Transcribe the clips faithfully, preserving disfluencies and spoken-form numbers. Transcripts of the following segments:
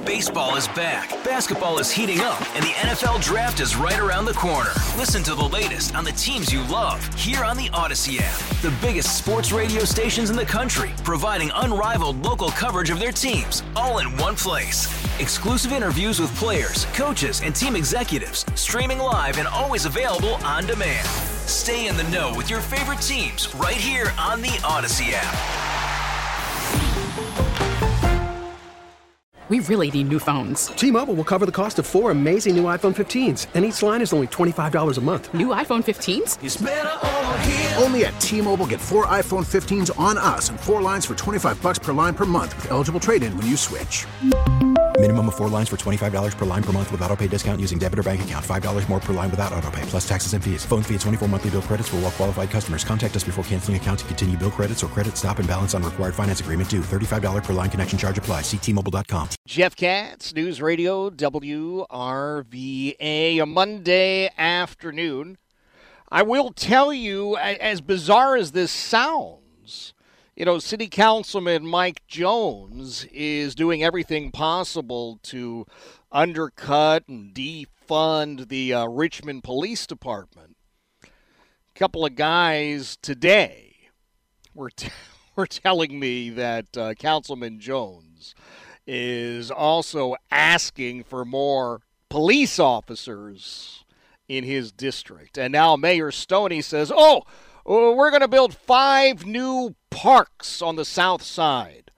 Baseball is back, basketball is heating up, and the N F L Draft is right around the corner. Listen to the latest on the teams you love here on the Odyssey app. The biggest sports radio stations in the country, providing unrivaled local coverage of their teams, all in one place. Exclusive interviews with players, coaches, and team executives, streaming live and always available on demand. Stay in the know with your favorite teams right here on the Odyssey app. We really need new phones. T-Mobile will cover the cost of four amazing new iPhone fifteens, and each line is only twenty-five dollars a month. New iPhone fifteens? It's better over here. Only at T-Mobile, get four iPhone fifteens on us and four lines for twenty-five dollars per line per month with eligible trade-in when you switch. Minimum of four lines for twenty-five dollars per line per month with autopay discount using debit or bank account. five dollars more per line without autopay, plus taxes and fees. Phone fee at twenty-four monthly bill credits for well-qualified customers. Contact us before canceling account to continue bill credits or credit stop and balance on required finance agreement due. thirty-five dollars per line connection charge applies. See T Mobile dot com. Jeff Katz, News Radio W R V A, a Monday afternoon. I will tell you, as bizarre as this sounds, you know, City Councilman Mike Jones is doing everything possible to undercut and defund the uh, Richmond Police Department. A couple of guys today were, t- were telling me that uh, Councilman Jones is also asking for more police officers in his district. And now Mayor Stoney says, oh, we're going to build five new parks on the south side.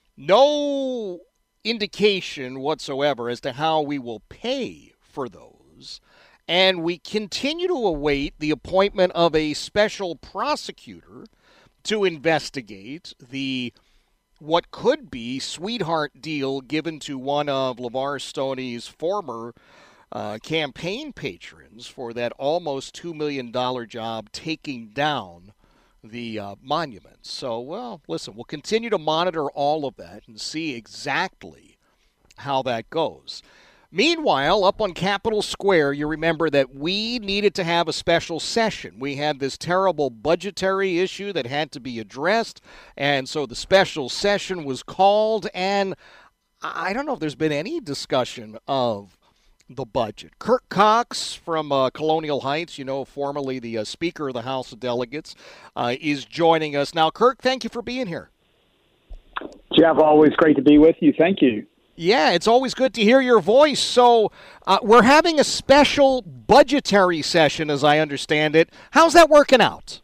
No indication whatsoever as to how we will pay for those. And we continue to await the appointment of a special prosecutor to investigate the what could be sweetheart deal given to one of LeVar Stoney's former uh, campaign patrons for that almost two million dollars job taking down the uh, monument. So, well, listen, we'll continue to monitor all of that and see exactly how that goes. Meanwhile, up on Capitol Square, you remember that we needed to have a special session. We had this terrible budgetary issue that had to be addressed, and so the special session was called, and I don't know if there's been any discussion of the budget. Kirk Cox from uh, Colonial Heights, you know, formerly the uh, Speaker of the House of Delegates, uh, is joining us. Now, Kirk, thank you for being here. Jeff, always great to be with you. Thank you. Yeah, it's always good to hear your voice. So uh, we're having a special budgetary session, as I understand it. How's that working out?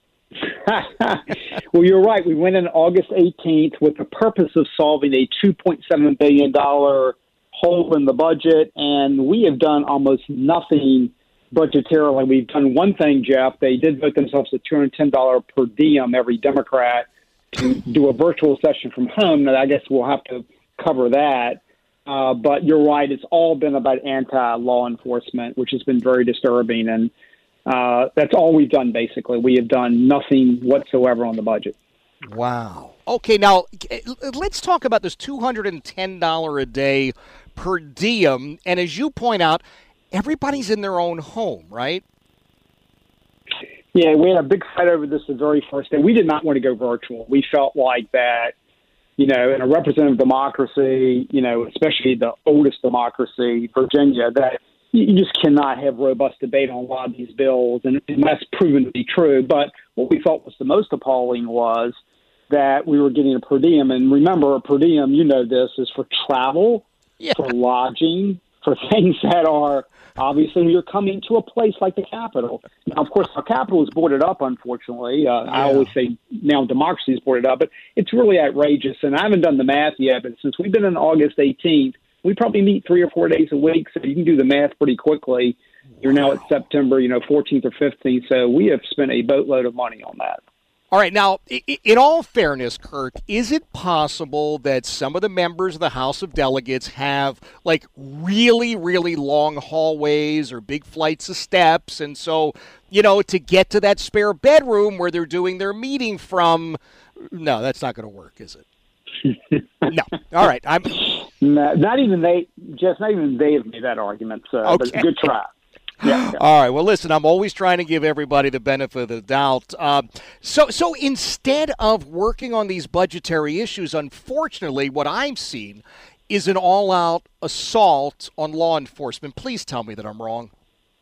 Well, you're right. We went in August eighteenth with the purpose of solving a two point seven billion dollars hole in the budget, and we have done almost nothing budgetarily. We've done one thing, Jeff. They did vote themselves a two hundred ten dollars per diem, every Democrat, to do a virtual session from home. And I guess we'll have to cover that. Uh, but you're right. It's all been about anti-law enforcement, which has been very disturbing. And uh, that's all we've done, basically. We have done nothing whatsoever on the budget. Wow. Okay, now let's talk about this two hundred ten dollars a day per diem. And as you point out, everybody's in their own home, right? Yeah, we had a big fight over this the very first day. We did not want to go virtual. We felt like that, you know, in a representative democracy, you know, especially the oldest democracy, Virginia, that you just cannot have robust debate on a lot of these bills, and, and that's proven to be true. But what we thought was the most appalling was that we were getting a per diem. And remember, a per diem, you know this, is for travel, yeah. for lodging, for things that are obviously you're coming to a place like the Capitol. Now, of course, our Capitol is boarded up, unfortunately. Uh, yeah. I always say now democracy is boarded up, but it's really outrageous. And I haven't done the math yet, but since we've been in August eighteenth, we probably meet three or four days a week, so you can do the math pretty quickly. You're wow. now at September, you know, fourteenth or fifteenth, so we have spent a boatload of money on that. All right. Now, in all fairness, Kirk, is it possible that some of the members of the House of Delegates have, like, really, really long hallways or big flights of steps? And so, you know, to get to that spare bedroom where they're doing their meeting from, no, that's not going to work, is it? No. All right. I'm no, not even they, Jeff, not even they have made that argument. So, okay. But good try. Yeah, yeah. All right. Well, listen, I'm always trying to give everybody the benefit of the doubt. Uh, so, so instead of working on these budgetary issues, unfortunately, what I've seen is an all-out assault on law enforcement. Please tell me that I'm wrong.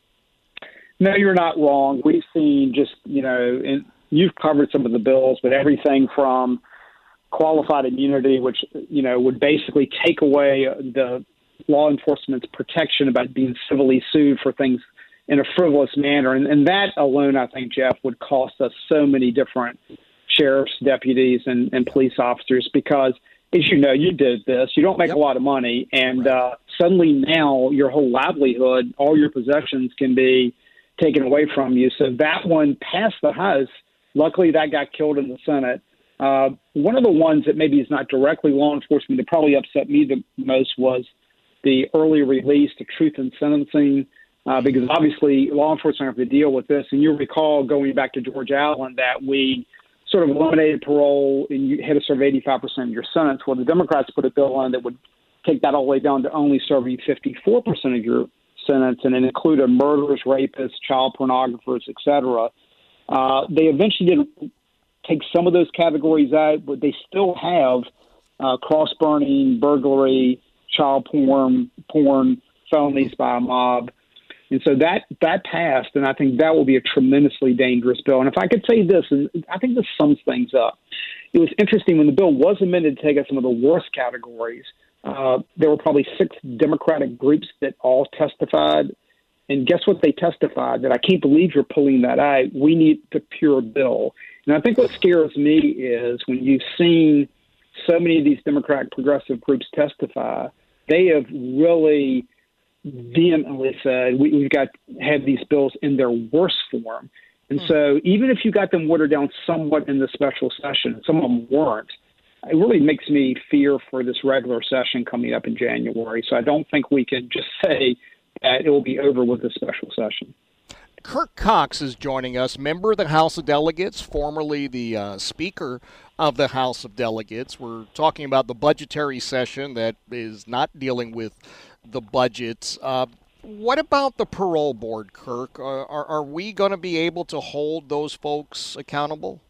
No, you're not wrong. We've seen just, you know, and you've covered some of the bills, but everything from qualified immunity, which, you know, would basically take away the law enforcement's protection about being civilly sued for things in a frivolous manner. And, and that alone, I think, Jeff, would cost us so many different sheriff's deputies and, and police officers because, as you know, you did this. You don't make Yep. a lot of money, and uh, suddenly now your whole livelihood, all your possessions can be taken away from you. So that one passed the House. Luckily, that got killed in the Senate. Uh, one of the ones that maybe is not directly law enforcement that probably upset me the most was the early release to truth in sentencing, uh, because obviously law enforcement have to deal with this. And you recall going back to George Allen that we sort of eliminated parole and you had to serve eighty-five percent of your sentence. Well, the Democrats put a bill on that would take that all the way down to only serving fifty-four percent of your sentence and then include murderers, rapists, child pornographers, et cetera. Uh, they eventually did take some of those categories out, but they still have uh, cross-burning, burglary, child porn, porn, felonies by a mob. And so that that passed, and I think that will be a tremendously dangerous bill. And if I could say this, and I think this sums things up, it was interesting when the bill was amended to take out some of the worst categories. Uh, there were probably six Democratic groups that all testified. And guess what they testified? That I can't believe you're pulling that out. We need the pure bill. And I think what scares me is when you've seen so many of these Democratic progressive groups testify, they have really vehemently said we, we've got to have these bills in their worst form. And so even if you got them watered down somewhat in the special session, some of them weren't, it really makes me fear for this regular session coming up in January. So I don't think we can just say that it will be over with the special session. Kirk Cox is joining us, member of the House of Delegates, formerly the uh, Speaker of the House of Delegates. We're talking about the budgetary session that is not dealing with the budgets. Uh, what about the parole board, Kirk? Uh, are, are we going to be able to hold those folks accountable?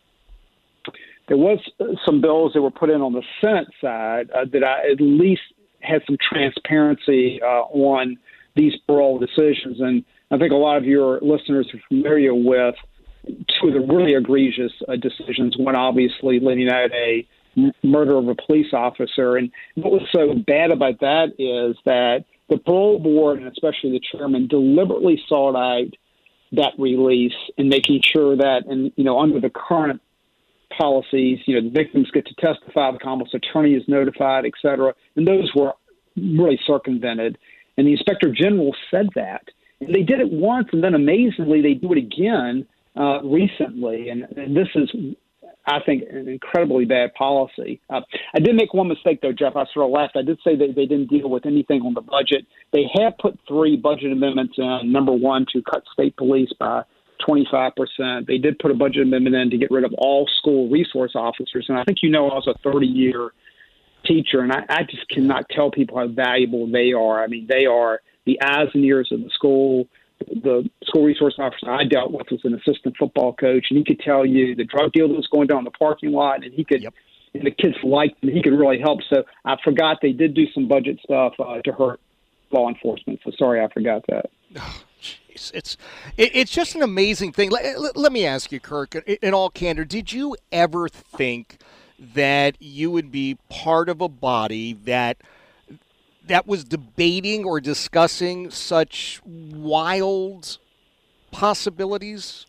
There was some bills that were put in on the Senate side uh, that I at least had some transparency uh, on these parole decisions. And I think a lot of your listeners are familiar with two of the really egregious uh, decisions. One, obviously, letting out a m- murder of a police officer. And what was so bad about that is that the parole board, and especially the chairman, deliberately sought out that release and making sure that, and you know, under the current policies, you know, the victims get to testify, the Commonwealth's attorney is notified, et cetera. And those were really circumvented. And the Inspector General said that. And they did it once, and then amazingly, they do it again uh, recently. And, and this is, I think, an incredibly bad policy. Uh, I did make one mistake, though, Jeff. I sort of laughed. I did say that they didn't deal with anything on the budget. They have put three budget amendments in. Number one, to cut state police by twenty-five percent. They did put a budget amendment in to get rid of all school resource officers. And I think you know I was a thirty-year teacher, and I, I just cannot tell people how valuable they are. I mean, they are the eyes and ears of the school. The school resource officer I dealt with was an assistant football coach, and he could tell you the drug deal that was going down in the parking lot, and he could, yep. and the kids liked him, he could really help. So I forgot they did do some budget stuff uh, to hurt law enforcement. So sorry, I forgot that. Oh, geez. It's it, it's just an amazing thing. Let, let, let me ask you, Kirk, in, in all candor, did you ever think that you would be part of a body that that was debating or discussing such wild possibilities?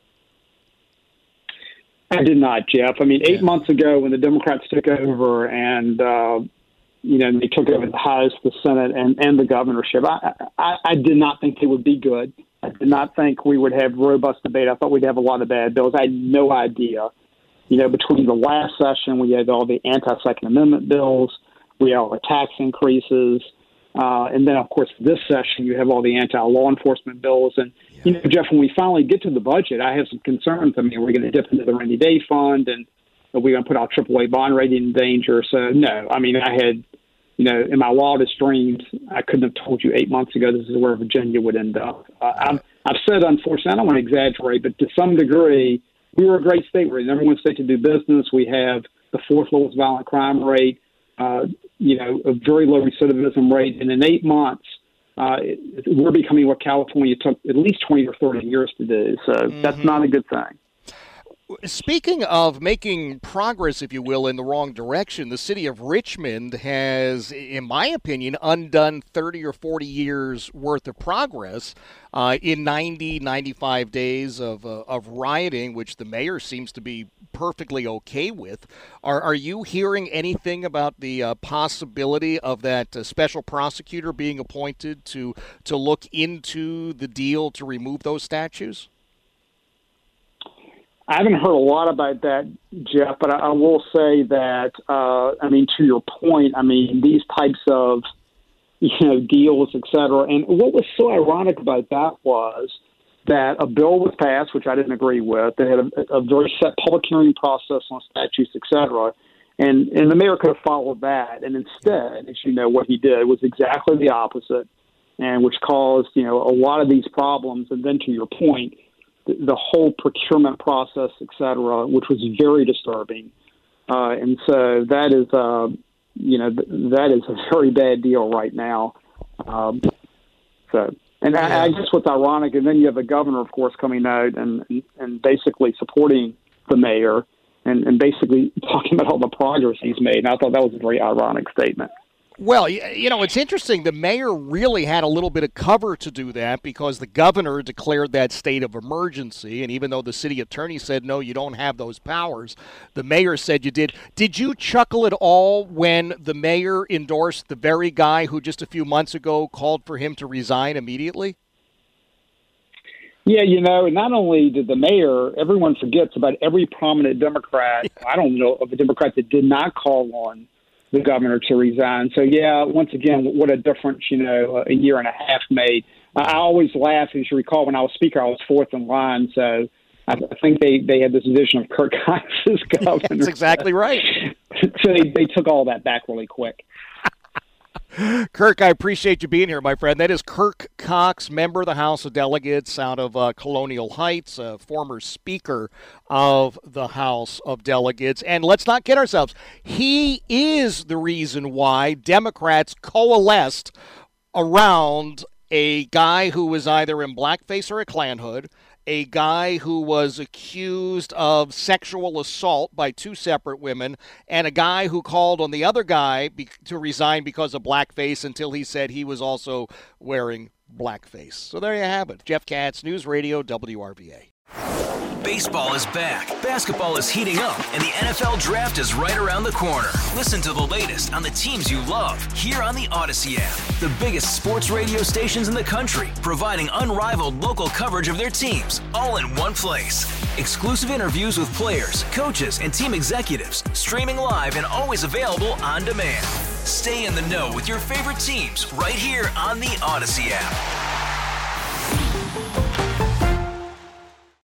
I did not, Jeff. I mean, eight yeah. months ago when the Democrats took over and, uh, you know, they took over the House, the Senate, and, and the governorship, I, I, I did not think they would be good. I did not think we would have robust debate. I thought we'd have a lot of bad bills. I had no idea. You know, between the last session, we had all the anti-Second Amendment bills. We had all the tax increases. Uh, and then, of course, this session, you have all the anti-law enforcement bills. And, yeah. you know, Jeff, when we finally get to the budget, I have some concerns. I mean, we're going to dip into the rainy day fund, and are we going to put our triple A bond rating in danger? So, no. I mean, I had, you know, in my wildest dreams, I couldn't have told you eight months ago this is where Virginia would end up. Uh, I've, I've said, unfortunately, I don't want to exaggerate, but to some degree, we were a great state. We're the number one state to do business. We have the fourth lowest violent crime rate. uh, you know, a very low recidivism rate. And in eight months, uh, it, we're becoming what California took at least twenty or thirty years to do. So mm-hmm. that's not a good thing. Speaking of making progress, if you will, in the wrong direction, the city of Richmond has, in my opinion, undone thirty or forty years worth of progress uh, in ninety, ninety-five days of uh, of rioting, which the mayor seems to be perfectly okay with. Are are you hearing anything about the uh, possibility of that uh, special prosecutor being appointed to to look into the deal to remove those statues? I haven't heard a lot about that, Jeff, but I, I will say that, uh, I mean, to your point, I mean, these types of, you know, deals, et cetera. And what was so ironic about that was that a bill was passed, which I didn't agree with. They had a, a very set public hearing process on statutes, et cetera. And, and the mayor could have followed that. And instead, as you know, what he did was exactly the opposite, and which caused, you know, a lot of these problems. And then to your point, the whole procurement process, et cetera, which was very disturbing. Uh, and so that is, uh, you know, th- that is a very bad deal right now. Um, so, and yeah. I, I guess what's ironic, and then you have the governor, of course, coming out and, and, and basically supporting the mayor and, and basically talking about all the progress he's made. And I thought that was a very ironic statement. Well, you know, it's interesting. The mayor really had a little bit of cover to do that because the governor declared that state of emergency. And even though the city attorney said, no, you don't have those powers, the mayor said you did. Did you chuckle at all when the mayor endorsed the very guy who just a few months ago called for him to resign immediately? Yeah, you know, not only did the mayor, everyone forgets about every prominent Democrat. I don't know of a Democrat that did not call on the governor to resign. So, yeah, once again, what a difference, you know, a year and a half made. I always laugh, as you recall, when I was speaker, I was fourth in line. So I think they, they had this vision of Kirk Cox as governor. That's exactly right. So they, they took all that back really quick. Kirk, I appreciate you being here, my friend. That is Kirk Cox, member of the House of Delegates out of uh, Colonial Heights, a former Speaker of the House of Delegates. And let's not kid ourselves. He is the reason why Democrats coalesced around a guy who was either in blackface or a Klan hood, a guy who was accused of sexual assault by two separate women, and a guy who called on the other guy be- to resign because of blackface until he said he was also wearing blackface. So there you have it. Jeff Katz, News Radio, W R V A. Baseball is back, basketball is heating up, and the N F L Draft is right around the corner. Listen to the latest on the teams you love here on the Odyssey app. The biggest sports radio stations in the country, providing unrivaled local coverage of their teams, all in one place. Exclusive interviews with players, coaches, and team executives, streaming live and always available on demand. Stay in the know with your favorite teams right here on the Odyssey app.